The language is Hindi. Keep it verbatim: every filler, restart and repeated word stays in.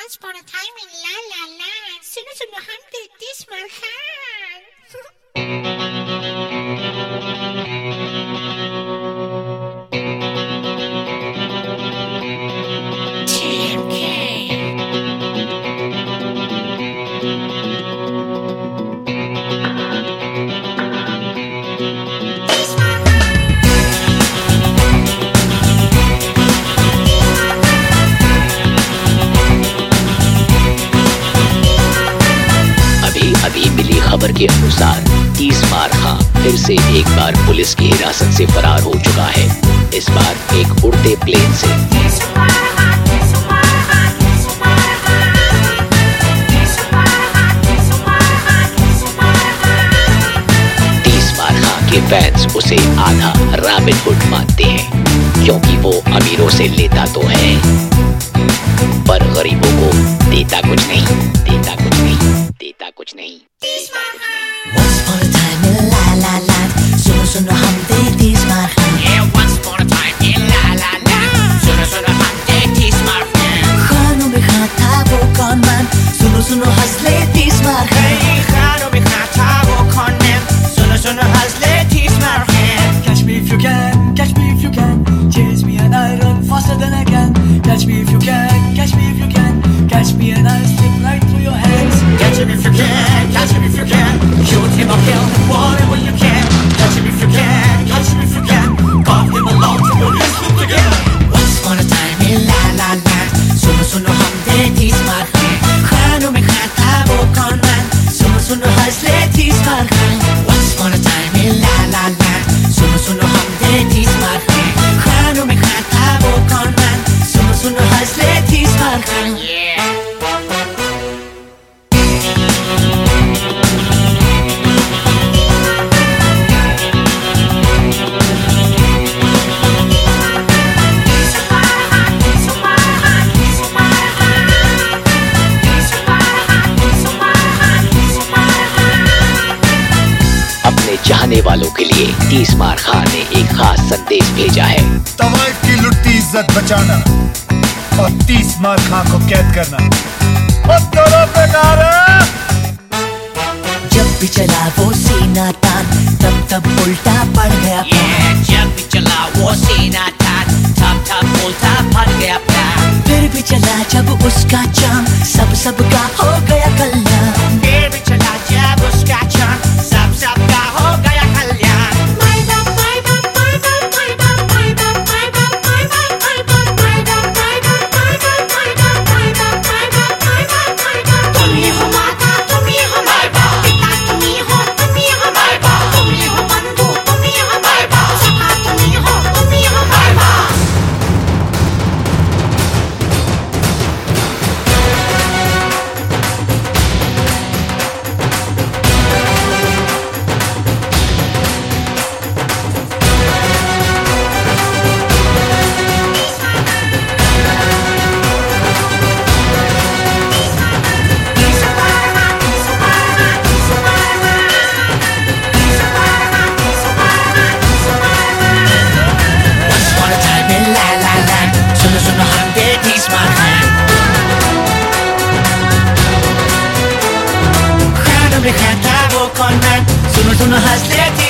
Once upon a time in La La Land. सुनो सुनो हम देती स्मरहान. T M K. खबर के अनुसार तीस मार खां फिर से एक बार पुलिस की हिरासत से फरार हो चुका है। इस बार एक उड़ते प्लेन से। तीस मार खां के फैंस उसे आधा रॉबिन हुड मानते हैं, क्योंकि वो अमीरों से लेता तो है पर गरीबों को देता कुछ नहीं, देता कुछ नहीं, देता कुछ नहीं। Once upon a time in La La Land, सुनो सुनो हम दे तीस मार खां. Yeah, once upon a time in La La Land, सुनो सुनो हम दे तीस मार खां. खानों में खां था वो कौन मैन, सुनो सुनो हंस ले तीस मार खां. Hey, खानों में खां था वो कौन मैन, सुनो सुनो हंस ले तीस मार खां. Catch me if you can, catch me if you can, chase me and I run faster than I can. Catch me if you can, catch me if you can, catch me and I slip right through your hands. Catch him if you can, catch him if you can, shoot him or kill him, whatever you can. Catch him if you can, catch him if you can, carve him along to your wrist with together. Once upon a time in La La Land, सुनो सुनो हम दे तीस मार खां. खानों में खां था वो कौन मैन, सुनो सुनो हंस ले तीस मार खां. Once upon a time in La La Land, सुनो सुनो हम दे तीस मार खां. खानों में खां था वो कौन मैन, सुनो सुनो हंस ले तीस मार खां. चाहने वालों के लिए तीस मार खां ने एक खास संदेश भेजा है। तवाइफ की लुटती इज्जत बचाना और तीस मार खां को कैद करना दोनों बेकार है। जब भी चला वो सीना तान, तब तब उल्टा पड़ गया. Yeah, जब भी चला वो सीना तान, तब तब उल्टा पड़ गया प्यार. फिर भी चला जब उसका चाम, सब सबका हो गया कल्याण. फिर भी चला जब उसका चाम, सब सबका हो गया कल्याण. सुनो सुनो हंस ले